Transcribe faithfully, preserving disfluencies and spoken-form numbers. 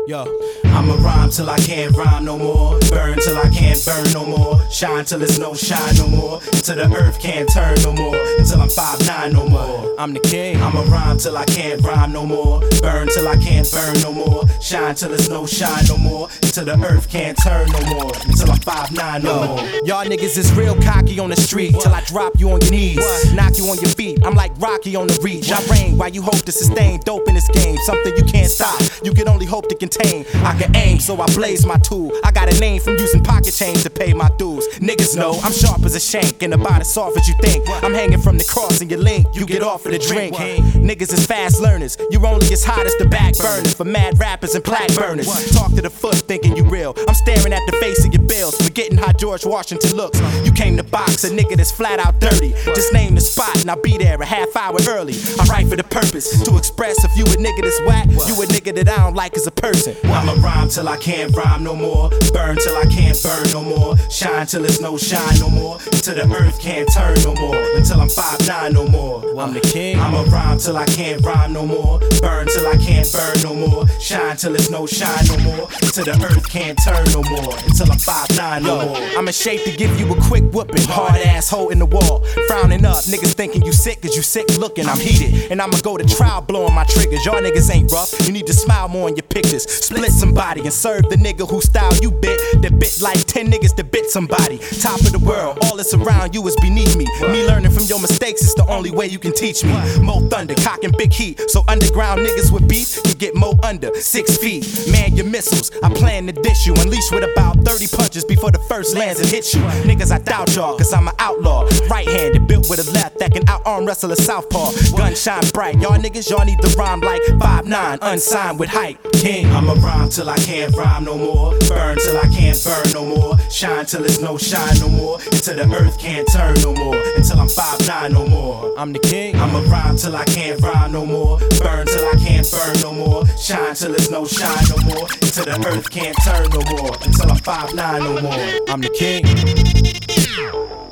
Yo, I'ma rhyme till I can't rhyme no more. Burn till I can't burn no more. Shine till there's no shine no more. Until the earth can't turn no more. Until I'm five nine no more. I'm the king. I'ma rhyme till I can't rhyme no more. Burn till I can't burn no more. Shine till there's no shine no more. Until the earth can't turn no more. Until I'm five nine no Yo, more. y'all niggas is real cocky on the street. Till I drop you on your knees, knock you on your feet. I'm like Rocky on the reach. I reign while you hope to sustain. Dope in this game, something you can't stop. You can only hope to contain. I can aim, so I blaze my tool. I got a name from using pocket change to pay my dues. Niggas know I'm sharp as a shank and about as soft as you think. I'm hanging from the cross and your link. You get off of the drink. Niggas is fast learners. You're only as hot as the back burners for mad rappers and plaque burners. Talk to the foot thinking you real. I'm staring at the face of your bills, forgetting how George Washington looks. You came to box a nigga that's flat out dirty. Just name the spot and I'll be there a half hour early. I write for the purpose to express if you a nigga that's whack, you a nigga that I don't like as a person. I'ma rhyme till I can't rhyme no more. Burn till I can't burn no more. Shine till there's no shine no more. Until the earth can't turn no more. Until I'm five nine no more. I'm the king. I'ma rhyme till I can't rhyme no more. Burn till I can't burn no more. Shine till there's no shine no more. Until the earth can't turn no more. Until I'm five nine no Yo, more. I'm in shape to give you a quick whooping. Hard asshole in the wall. Frowning up, niggas thinking you sick cause you sick looking. I'm heated, and I'ma go to trial blowing my triggers. Y'all niggas ain't rough, you need to smile more in your pictures. Split somebody and serve the nigga who style you bit. That bit like ten niggas that bit somebody. Top of the world, all that's around you is beneath me. Me learning from your mistakes is the only way you can teach me. Mo thunder, cocking big heat. So underground niggas with beef, you get mo under six feet. Man your missiles, I plan to dish you. Unleash with about thirty punches before the first lands and hits you. Niggas I doubt y'all, cause I'm an outlaw. Right-handed, built with a left that can out-arm wrestle a southpaw. Gun shine bright, y'all niggas, y'all need to rhyme like five nine, unsigned with hype. King. I'ma rhyme till I can't rhyme no more. Burn till I can't burn no more. Shine till there's no shine no more. Until the earth can't turn no more. Until I'm five nine no more. I'm the king. I'ma rhyme till I can't rhyme no more. Burn till I can't burn no more. Shine till there's no shine no more. Until the earth can't turn no more. Until I'm five nine no more. I'm the king.